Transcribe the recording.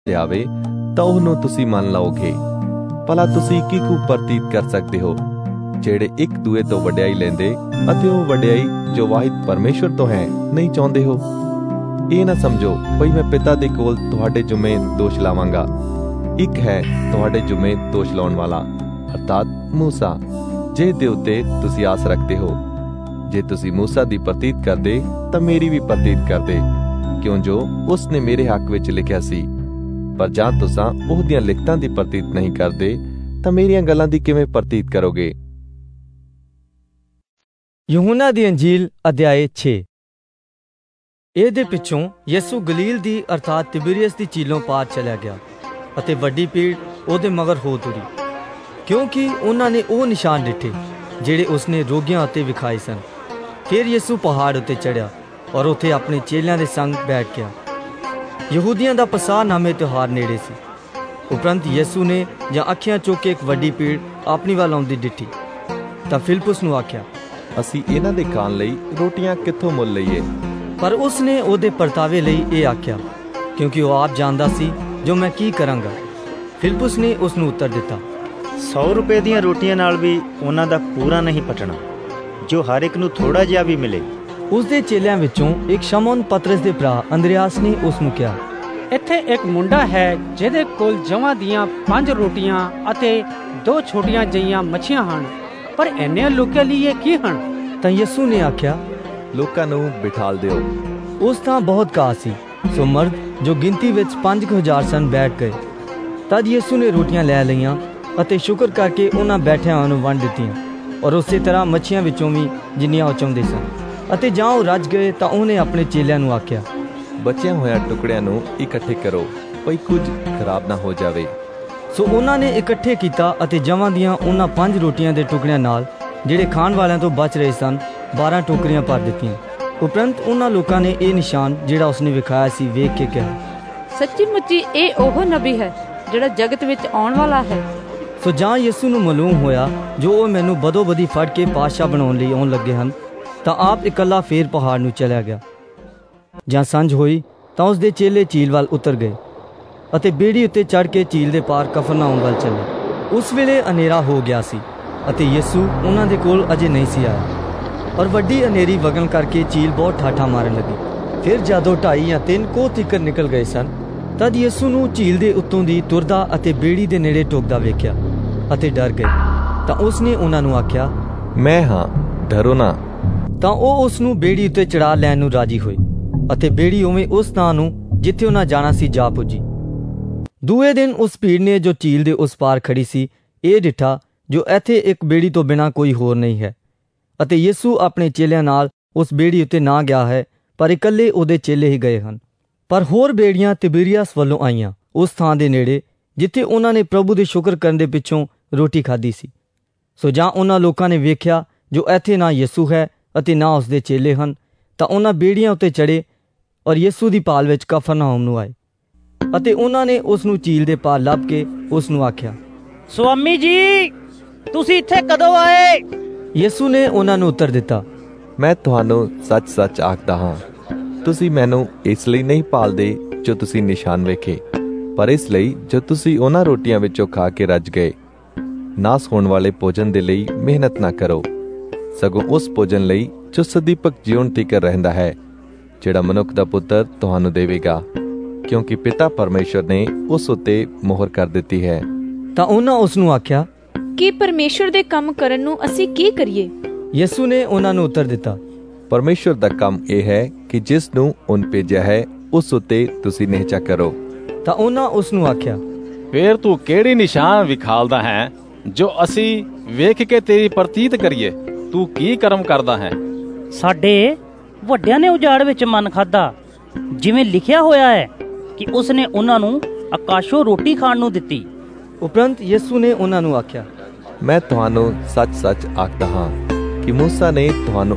ਜਾਵੇ ਤਾਂ ਉਹਨੂੰ ਤੁਸੀਂ ਮੰਨ ਲਓਗੇ। ਭਲਾ ਤੁਸੀਂ ਕੀ ਕੁ ਪ੍ਰਤੀਤ ਕਰ ਸਕਦੇ ਹੋ, ਜਿਹੜੇ ਇੱਕ ਦੂਏ ਤੋਂ ਵਡਿਆਈ ਲੈਂਦੇ ਅਤੇ ਉਹ ਵਡਿਆਈ ਜੋ ਵਾਹਿਦ ਪਰਮੇਸ਼ਵਰ ਤੋਂ ਹੈ ਨਹੀਂ ਚਾਹੁੰਦੇ ਹੋ? ਇਹ ਨਾ ਸਮਝੋ ਭਈ ਮੈਂ ਪਿਤਾ ਦੇ ਕੋਲ ਤੁਹਾਡੇ ਜੁਮੇ ਦੋਸ਼ ਲਾਵਾਂਗਾ। ਇੱਕ ਹੈ ਤੁਹਾਡੇ ਜੁਮੇ ਦੋਸ਼ ਲਾਉਣ ਵਾਲਾ, ਅਰਥਾਤ ਮੂਸਾ, ਜਿਹਦੇ ਉੱਤੇ ਤੁਸੀਂ ਆਸ ਰੱਖਦੇ ਹੋ। ਜੇ ਤੁਸੀਂ ਮੂਸਾ ਦੀ ਪ੍ਰਤੀਤ ਕਰਦੇ ਤਾਂ ਮੇਰੀ ਵੀ ਪ੍ਰਤੀਤ ਕਰਦੇ, ਕਿਉਂ ਜੋ ਉਸ ਨੇ ਮੇਰੇ ਹੱਕ ਵਿੱਚ ਲਿਖਿਆ ਸੀ। ਪਰ ਜਾਂ ਤੁਸੀਂ ਉਹਦੀਆਂ ਲਿਖਤਾਂ ਦੀ ਪ੍ਰਤੀਤ ਨਹੀਂ ਕਰਦੇ ਤਾਂ ਮੇਰੀਆਂ ਗੱਲਾਂ ਦੀ ਕਿਵੇਂ ਪ੍ਰਤੀਤ ਕਰੋਗੇ? ਯਹੂਨਾ ਦੀ ਅੰਜੀਲ ਅਧਿਆਇ 6। ਇਹਦੇ ਪਿੱਛੋਂ ਯਿਸੂ ਗਲੀਲ ਦੀ ਅਰਥਾਤ ਤਿਬੇਰੀਅਸ ਦੀ ਝੀਲੋਂ ਪਾਰ ਚਲਿਆ ਗਿਆ ਅਤੇ ਵੱਡੀ ਭੀੜ ਉਹਦੇ ਮਗਰ ਹੋ ਤੁਰੀ, ਕਿਉਂਕਿ ਉਹਨਾਂ ਨੇ ਉਹ ਨਿਸ਼ਾਨ ਡਿੱਠੇ ਜਿਹੜੇ ਉਸਨੇ ਰੋਗੀਆਂ ਉੱਤੇ ਵਿਖਾਏ ਸਨ। ਫਿਰ ਯਿਸੂ ਪਹਾੜ ਉੱਤੇ ਚੜ੍ਹਿਆ ਔਰ ਉੱਥੇ ਆਪਣੇ ਚੇਲਿਆਂ ਦੇ ਸੰਗ ਬੈਠ ਗਿਆ। ਯਹੂਦੀਆਂ ਦਾ ਪਸਾਹ ਨਾਮੇ ਤਿਉਹਾਰ ਨੇੜੇ ਸੀ। ਉਪਰੰਤ ਯਿਸੂ ਨੇ ਜਾਂ ਅੱਖੀਆਂ ਚੁੱਕ ਕੇ ਇੱਕ ਵੱਡੀ ਭੀੜ ਆਪਣੀ ਵੱਲ ਆਉਂਦੀ ਡਿੱਠੀ ਤਾਂ ਫਿਲਿਪਸ ਨੂੰ ਆਖਿਆ, ਅਸੀਂ ਇਹਨਾਂ ਦੇ ਖਾਣ ਲਈ ਰੋਟੀਆਂ ਕਿੱਥੋਂ ਮੁੱਲ ਲਈਏ? ਪਰ ਉਸਨੇ ਉਹਦੇ ਪਰਤਾਵੇ ਲਈ ਇਹ ਆਖਿਆ, ਕਿਉਂਕਿ ਉਹ ਆਪ ਜਾਣਦਾ ਸੀ ਜੋ ਮੈਂ ਕੀ ਕਰਾਂਗਾ। ਫਿਲਿਪਸ ਨੇ ਉਸ ਨੂੰ ਉੱਤਰ ਦਿੱਤਾ, 100 ਰੁਪਏ ਦੀਆਂ ਰੋਟੀਆਂ ਨਾਲ ਵੀ ਉਹਨਾਂ ਦਾ ਪੂਰਾ ਨਹੀਂ ਪਟਣਾ, ਜੋ ਹਰ ਇੱਕ ਨੂੰ ਥੋੜਾ ਜਿਹਾ ਵੀ ਮਿਲੇ। ਉਸਦੇ ਚੇਲਿਆਂ ਵਿੱਚੋਂ ਇੱਕ ਸ਼ਮੌਨ ਪਤਰਸ ਦੇ ਭਰਾ ਅੰਦਰਿਆਸ ਨੇ ਉਸ ਨੂੰ ਕਿਹਾ, ਇੱਥੇ ਇੱਕ ਮੁੰਡਾ ਹੈ ਜਿਹਦੇ ਕੋਲ ਜਵਾਂ ਦੀਆਂ 5 ਰੋਟੀਆਂ ਅਤੇ 2 ਛੋਟੀਆਂ ਜਿਹੀਆਂ ਮੱਛੀਆਂ ਹਨ, ਪਰ ਇੰਨੇ ਲੋਕਾਂ ਲਈ ਇਹ ਕੀ ਹਨ? ਤਾਂ ਯਿਸੂ ਨੇ ਆਖਿਆ, ਲੋਕਾਂ ਨੂੰ ਬਿਠਾਲ ਦਿਓ। ਉਸ ਤਾਂ ਬਹੁਤ ਘਾਹ ਸੀ, ਸੋ ਮਰਦ ਜੋ ਗਿਣਤੀ ਵਿੱਚ 5000 ਸਨ ਬੈਠ ਗਏ। ਤਦ ਯਿਸੂ ਨੇ ਰੋਟੀਆਂ ਲੈ ਲਈਆਂ ਅਤੇ ਸ਼ੁਕਰ ਕਰਕੇ ਉਹਨਾਂ ਬੈਠਿਆਂ ਨੂੰ ਵੰਡ ਦਿੱਤੀਆਂ, ਔਰ ਉਸੇ ਤਰ੍ਹਾਂ ਮੱਛੀਆਂ ਵਿੱਚੋਂ ਵੀ ਜਿੰਨੀਆਂ ਉਹ ਚਾਹੁੰਦੇ ਸਨ। ਅਤੇ ਜਾਂ ਉਹ ਰੱਜ ਗਏ ਤਾਂ ਉਹਨੇ ਆਪਣੇ ਚੇਲਿਆਂ ਨੂੰ ਆਖਿਆ, ਬਚਿਆ ਹੋਇਆ ਟੁਕੜਿਆਂ ਨੂੰ ਇਕੱਠੇ ਕਰੋ, ਭਈ ਕੁਝ ਖਰਾਬ ਨਾ ਹੋ ਜਾਵੇ। ਸੋ ਉਹਨਾਂ ਨੇ ਇਕੱਠੇ ਕੀਤਾ ਅਤੇ ਜਵਾਂ ਦੀਆਂ ਉਹਨਾਂ 5 ਰੋਟੀਆਂ ਦੇ ਟੁਕੜਿਆਂ ਨਾਲ, ਜਿਹੜੇ ਖਾਣ ਵਾਲਿਆਂ ਤੋਂ ਬਚ ਰਹੇ ਸਨ, 12 ਟੋਕਰੀਆਂ ਭਰ ਦਿੱਤੀਆਂ। ਉਪਰੰਤ ਉਹਨਾਂ ਲੋਕਾਂ ਨੇ ਇਹ ਨਿਸ਼ਾਨ ਜਿਹੜਾ ਉਸਨੇ ਵਿਖਾਇਆ ਸੀ ਵੇਖ ਕੇ ਕਿਹਾ, ਸੱਚੀ ਮੁੱਚੀ ਇਹ ਉਹ ਨਬੀ ਹੈ ਜਿਹੜਾ ਜਗਤ ਵਿੱਚ ਆਉਣ ਵਾਲਾ ਹੈ। ਸੋ ਜਾਂ ਯਿਸੂ ਨੂੰ ਮਾਲੂਮ ਹੋਇਆ ਜੋ ਉਹ ਮੈਨੂੰ ਬਦੋ ਬਦੀ ਫੜ ਕੇ ਪਾਤਸ਼ਾਹ ਬਣਾਉਣ ਲਈ ਆਉਣ ਲੱਗੇ ਹਨ, ਤਾਂ ਆਪ ਇਕੱਲਾ ਫੇਰ ਪਹਾੜ ਨੂੰ ਚਲਿਆ ਗਿਆ। ਜਾਂ ਸੰਝ ਹੋਈ ਤਾਂ ਉਸਦੇ ਚੇਲੇ ਝੀਲ ਵੱਲ ਉਤਰ ਗਏ ਅਤੇ ਬੇੜੀ ਉੱਤੇ ਚੜ੍ਹ ਕੇ ਝੀਲ ਦੇ ਪਾਰ ਕਫਰਨਾਹੂਮ ਵੱਲ ਚੱਲੇ। ਉਸ ਵੇਲੇ ਹਨੇਰਾ ਹੋ ਗਿਆ ਸੀ ਅਤੇ ਯਿਸੂ ਉਹਨਾਂ ਦੇ ਕੋਲ ਅਜੇ ਨਹੀਂ ਸੀ ਆਇਆ, ਔਰ ਵੱਡੀ ਹਨੇਰੀ ਵਗਣ ਕਰਕੇ ਝੀਲ ਬਹੁਤ ਠਾਠਾਂ ਮਾਰਨ ਲੱਗੀ। ਫਿਰ ਜਦੋਂ 2.5 ਜਾਂ 3 ਕੋਹ ਤੀਕਰ ਨਿਕਲ ਗਏ ਸਨ, ਤਦ ਯਿਸੂ ਨੂੰ ਝੀਲ ਦੇ ਉੱਤੋਂ ਦੀ ਤੁਰਦਾ ਅਤੇ ਬੇੜੀ ਦੇ ਨੇੜੇ ਟੋਕਦਾ ਵੇਖਿਆ ਅਤੇ ਡਰ ਗਏ। ਤਾਂ ਉਸਨੇ ਉਹਨਾਂ ਨੂੰ ਆਖਿਆ, ਮੈਂ ਹਾਂ, ਡਰੋ ਨਾ। ਤਾਂ ਉਹ ਉਸ ਨੂੰ ਬੇੜੀ ਉੱਤੇ ਚੜਾ ਲੈਣ ਨੂੰ ਰਾਜੀ ਹੋਏ ਅਤੇ ਬੇੜੀ ਉਵੇਂ ਉਸ ਥਾਂ ਨੂੰ ਜਿੱਥੇ ਉਹਨਾਂ ਜਾਣਾ ਸੀ ਜਾ ਪੁੱਜੀ। ਦੂਏ ਦਿਨ ਉਸ ਭੀੜ ਨੇ ਜੋ ਝੀਲ ਦੇ ਉਸ ਪਾਰ ਖੜੀ ਸੀ ਇਹ ਡਿੱਠਾ ਜੋ ਇੱਥੇ ਇੱਕ ਬੇੜੀ ਤੋਂ ਬਿਨਾਂ ਕੋਈ ਹੋਰ ਨਹੀਂ ਹੈ, ਅਤੇ ਯਿਸੂ ਆਪਣੇ ਚੇਲਿਆਂ ਨਾਲ ਉਸ ਬੇੜੀ ਉੱਤੇ ਨਾ ਗਿਆ ਹੈ, ਪਰ ਇਕੱਲੇ ਉਹਦੇ ਚੇਲੇ ਹੀ ਗਏ ਹਨ। ਪਰ ਹੋਰ ਬੇੜੀਆਂ ਤਿਬੇਰੀਅਸ ਵੱਲੋਂ ਆਈਆਂ ਉਸ ਥਾਂ ਦੇ ਨੇੜੇ ਜਿੱਥੇ ਉਹਨਾਂ ਨੇ ਪ੍ਰਭੂ ਦੇ ਸ਼ੁਕਰ ਕਰਨ ਦੇ ਪਿੱਛੋਂ ਰੋਟੀ ਖਾਧੀ ਸੀ। ਸੋ ਜਾਂ ਉਹਨਾਂ ਲੋਕਾਂ ਨੇ ਵੇਖਿਆ ਜੋ ਇੱਥੇ ਨਾ ਯਿਸੂ ਹੈ ਅਤੇ ਨਾ ਉਸਦੇ ਚੇਲੇ ਹਨ, ਤਾਂ ਉਹਨਾਂ ਬੇੜੀਆਂ ਉੱਤੇ ਚੜ੍ਹੇ ਔਰ ਯਿਸੂ ਦੀ ਭਾਲ ਵਿੱਚ ਕਫਰਨਾਹੂਮ ਨੂੰ ਆਏ। ਅਤੇ ਉਹਨਾਂ ਨੇ ਉਸ ਨੂੰ ਝੀਲ ਦੇ ਪਾਰ ਲੱਭ ਕੇ ਉਸ ਨੂੰ ਆਖਿਆ, ਸੁਆਮੀ ਜੀ, ਤੁਸੀਂ ਇੱਥੇ ਕਦੋਂ ਆਏ? ਯਿਸੂ ਨੇ ਉਹਨਾਂ ਨੂੰ ਉੱਤਰ ਦਿੱਤਾ, ਮੈਂ ਤੁਹਾਨੂੰ ਸੱਚ-ਸੱਚ ਆਖਦਾ ਹਾਂ, ਤੁਸੀਂ ਮੈਨੂੰ ਇਸ ਲਈ ਨਹੀਂ ਭਾਲਦੇ ਜੋ ਤੁਸੀਂ ਨਿਸ਼ਾਨ ਵੇਖੇ, ਪਰ ਇਸ ਲਈ ਜੋ ਤੁਸੀਂ ਉਹਨਾਂ ਰੋਟੀਆਂ ਵਿੱਚੋਂ ਖਾ ਕੇ ਰੱਜ ਗਏ। ਨਾਸ ਹੋਣ ਵਾਲੇ ਭੋਜਨ ਦੇ ਲਈ ਮਿਹਨਤ ਨਾ ਕਰੋ, ਸਗੋਂ ਉਸ ਭੋਜਨ ਲਈ ਜੋ ਸਦੀਪਕ ਜੀਵਨ ਤੀਕਰ ਰਹਿੰਦਾ ਹੈ, ਜਿਹੜਾ ਮਨੁੱਖ ਦਾ ਪੁੱਤਰ ਤੁਹਾਨੂੰ ਦੇਵੇਗਾ, ਕਿਉਂਕਿ ਪਿਤਾ ਪਰਮੇਸ਼ਵਰ ਨੇ ਉਸ ਉੱਤੇ ਮੋਹਰ ਕਰ ਦਿੱਤੀ ਹੈ। ਤਾਂ ਉਹਨਾਂ ਉਸ ਨੂੰ ਆਖਿਆ, ਕੀ ਪਰਮੇਸ਼ਵਰ ਦੇ ਕੰਮ ਕਰਨ ਨੂੰ ਅਸੀਂ ਕੀ ਕਰੀਏ? ਯਿਸੂ ਨੇ ਉਹਨਾਂ ਨੂੰ ਉੱਤਰ ਦਿੱਤਾ, ਪਰਮੇਸ਼ਵਰ ਦਾ ਕੰਮ ਇਹ ਹੈ ਕਿ ਜਿਸ ਨੂੰ ਉਹਨ ਭੇਜਿਆ ਹੈ ਉਸ ਉੱਤੇ ਤੁਸੀਂ ਨਿਹਚਾ ਕਰੋ। ਤਾਂ ਉਹਨਾਂ ਉਸ ਨੂੰ ਆਖਿਆ, ਫੇਰ ਤੂੰ ਕਿਹੜੀ ਨਿਸ਼ਾਨ ਵਿਖਾਲਦਾ ਹੈ ਜੋ ਅਸੀਂ ਵੇਖ ਕੇ ਤੇਰੀ ਪ੍ਰਤੀਤ ਕਰੀਏ? ਤੂੰ ਕੀ ਕਰਮ ਕਰਦਾ ਹੈ? ਸਾਡੇ ਵੱਡਿਆਂ ਨੇ ਉਜਾੜ ਵਿੱਚ ਮਨ ਖਾਧਾ, ਜਿਵੇਂ ਲਿਖਿਆ ਹੋਇਆ ਹੈ ਕਿ ਉਸਨੇ ਉਹਨਾਂ ਨੂੰ ਆਕਾਸ਼ੋਂ ਰੋਟੀ ਖਾਣ ਨੂੰ ਦਿੱਤੀ। ਉਪਰੰਤ ਯਿਸੂ ਨੇ ਉਹਨਾਂ ਨੂੰ ਆਖਿਆ, ਮੈਂ ਤੁਹਾਨੂੰ ਸੱਚ-ਸੱਚ ਆਖਦਾ ਹਾਂ ਕਿ ਮੂਸਾ ਨੇ ਤੁਹਾਨੂੰ